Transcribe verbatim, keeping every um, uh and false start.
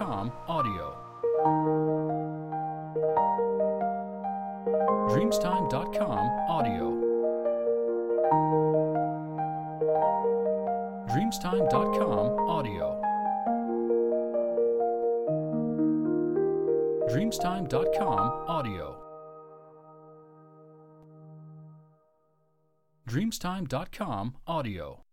com audio. Dreamstime dot com audio. Dreamstime dot com audio. Dreamstime dot com audio. Dreamstime dot com audio.